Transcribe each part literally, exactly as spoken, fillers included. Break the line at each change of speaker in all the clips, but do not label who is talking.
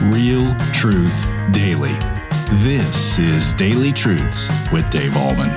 Real Truth Daily. This is Daily Truths with Dave Ahlman.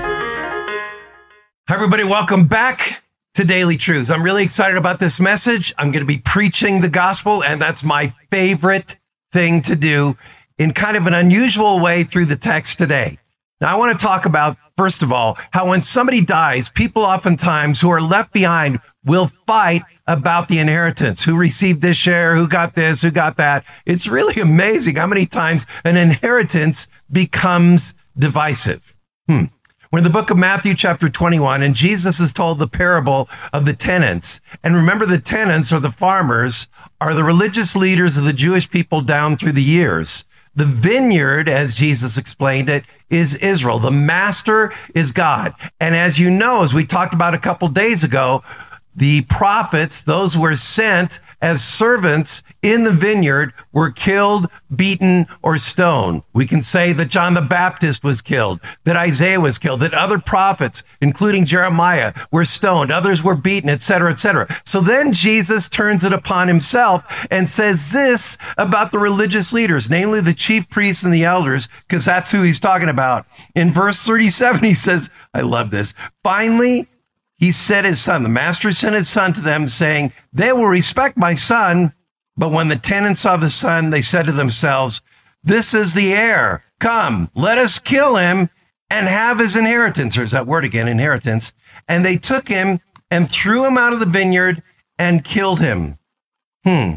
Hi, everybody. Welcome back to Daily Truths. I'm really excited about this message. I'm going to be preaching the gospel, and that's my favorite thing to do in kind of an unusual way through the text today. Now, I want to talk about, first of all, how when somebody dies, people oftentimes who are left behind will fight about the inheritance. Who received this share? Who got this? Who got that? It's really amazing how many times an inheritance becomes divisive. Hmm. We're in the book of Matthew, chapter twenty-one, and Jesus is told the parable of the tenants. And remember, the tenants, or the farmers, are the religious leaders of the Jewish people down through the years. The vineyard, as Jesus explained it, is Israel. The master is God. And as you know, as we talked about a couple days ago, the prophets, those who were sent as servants in the vineyard, were killed, beaten, or stoned. We can say that John the Baptist was killed, that Isaiah was killed, that other prophets, including Jeremiah, were stoned, others were beaten, et cetera, et cetera. So then Jesus turns it upon himself and says this about the religious leaders, namely the chief priests and the elders, because that's who he's talking about. In verse thirty-seven, he says, I love this, finally, he sent his son, the master sent his son to them, saying, they will respect my son. But when the tenants saw the son, they said to themselves, this is the heir. Come, let us kill him and have his inheritance. There's that word again, inheritance. And they took him and threw him out of the vineyard and killed him. Hmm.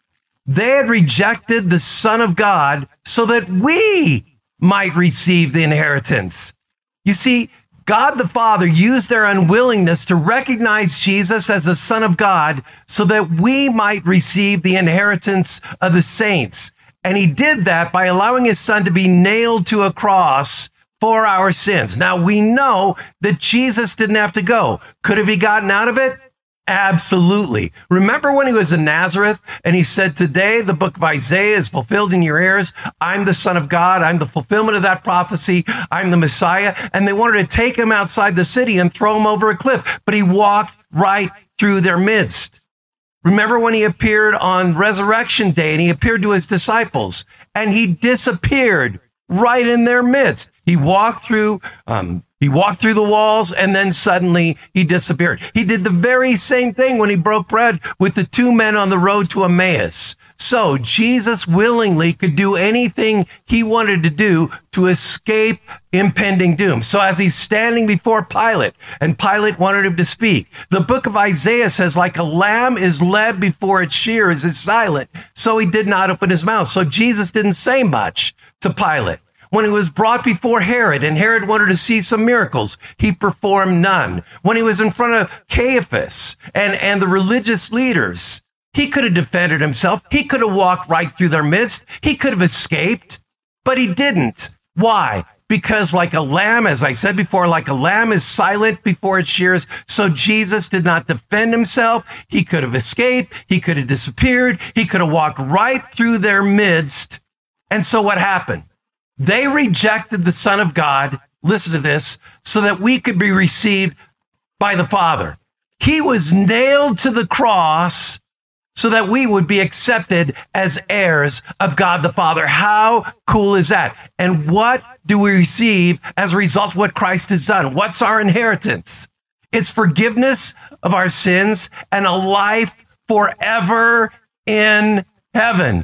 They had rejected the Son of God so that we might receive the inheritance. You see, God the Father used their unwillingness to recognize Jesus as the Son of God so that we might receive the inheritance of the saints. And he did that by allowing his son to be nailed to a cross for our sins. Now, we know that Jesus didn't have to go. Could have he gotten out of it? Absolutely. Remember when he was in Nazareth and he said, today the book of Isaiah is fulfilled in your ears. I'm the Son of God. I'm the fulfillment of that prophecy. I'm the Messiah. And they wanted to take him outside the city and throw him over a cliff, but he walked right through their midst. Remember when he appeared on Resurrection Day and he appeared to his disciples and he disappeared right in their midst. He walked through, um, He walked through the walls and then suddenly he disappeared. He did the very same thing when he broke bread with the two men on the road to Emmaus. So Jesus willingly could do anything he wanted to do to escape impending doom. So as he's standing before Pilate and Pilate wanted him to speak, the book of Isaiah says, like a lamb is led before its shears is silent. So he did not open his mouth. So Jesus didn't say much to Pilate. When he was brought before Herod and Herod wanted to see some miracles, he performed none. When he was in front of Caiaphas and, and the religious leaders, he could have defended himself. He could have walked right through their midst. He could have escaped, but he didn't. Why? Because like a lamb, as I said before, like a lamb is silent before its shears. So Jesus did not defend himself. He could have escaped. He could have disappeared. He could have walked right through their midst. And so what happened? They rejected the Son of God, listen to this, so that we could be received by the Father. He was nailed to the cross so that we would be accepted as heirs of God the Father. How cool is that? And what do we receive as a result of what Christ has done? What's our inheritance? It's forgiveness of our sins and a life forever in heaven.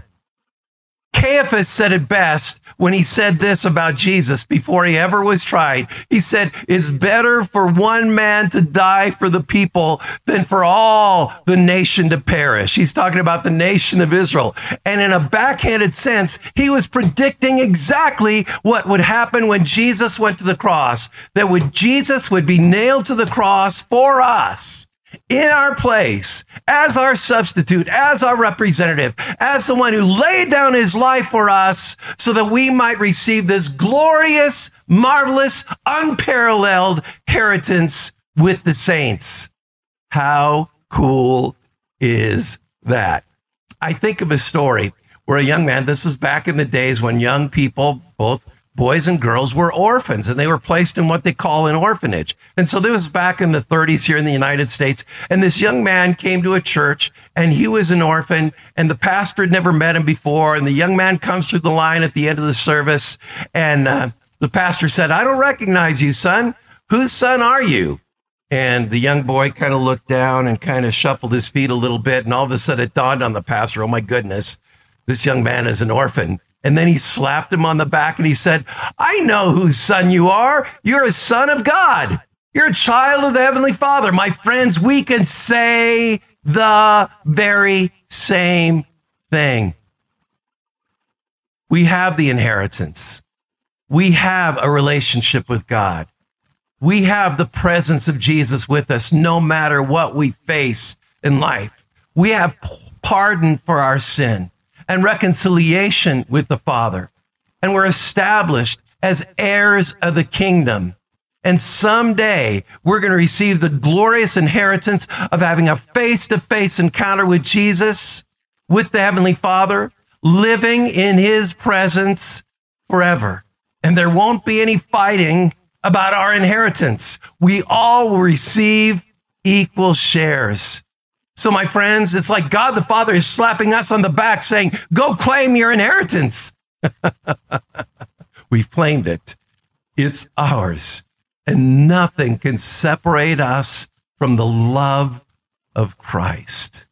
Caiaphas said it best when he said this about Jesus before he ever was tried. He said, it's better for one man to die for the people than for all the nation to perish. He's talking about the nation of Israel. And in a backhanded sense, he was predicting exactly what would happen when Jesus went to the cross, that when Jesus would be nailed to the cross for us, in our place, as our substitute, as our representative, as the one who laid down his life for us so that we might receive this glorious, marvelous, unparalleled inheritance with the saints. How cool is that? I think of a story where a young man, this is back in the days when young people, both boys and girls were orphans, and they were placed in what they call an orphanage. And so this was back in the thirties here in the United States. And this young man came to a church, and he was an orphan, and the pastor had never met him before. And the young man comes through the line at the end of the service, and uh, the pastor said, "I don't recognize you, son. Whose son are you?" And the young boy kind of looked down and kind of shuffled his feet a little bit. And all of a sudden it dawned on the pastor, oh my goodness, this young man is an orphan. And then he slapped him on the back and he said, "I know whose son you are. You're a son of God. You're a child of the Heavenly Father." My friends, we can say the very same thing. We have the inheritance. We have a relationship with God. We have the presence of Jesus with us no matter what we face in life. We have pardon for our sin and reconciliation with the Father. And we're established as heirs of the kingdom. And someday we're going to receive the glorious inheritance of having a face-to-face encounter with Jesus, with the Heavenly Father, living in his presence forever. And there won't be any fighting about our inheritance. We all will receive equal shares. So my friends, it's like God the Father is slapping us on the back saying, go claim your inheritance. We've claimed it. It's ours. And nothing can separate us from the love of Christ.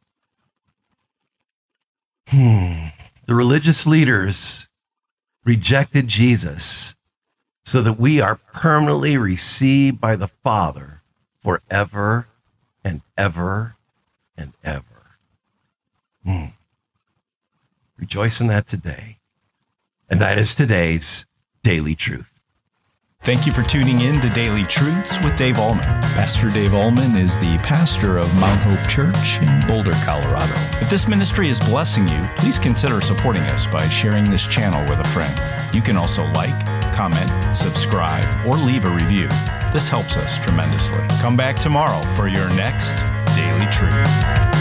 Hmm. The religious leaders rejected Jesus so that we are permanently received by the Father forever and ever and ever. Hmm. Rejoice in that today. And that is today's Daily Truth.
Thank you for tuning in to Daily Truths with Dave Allman. Pastor Dave Allman is the pastor of Mount Hope Church in Boulder, Colorado. If this ministry is blessing you, please consider supporting us by sharing this channel with a friend. You can also like, comment, subscribe, or leave a review. This helps us tremendously. Come back tomorrow for your next Daily Truth.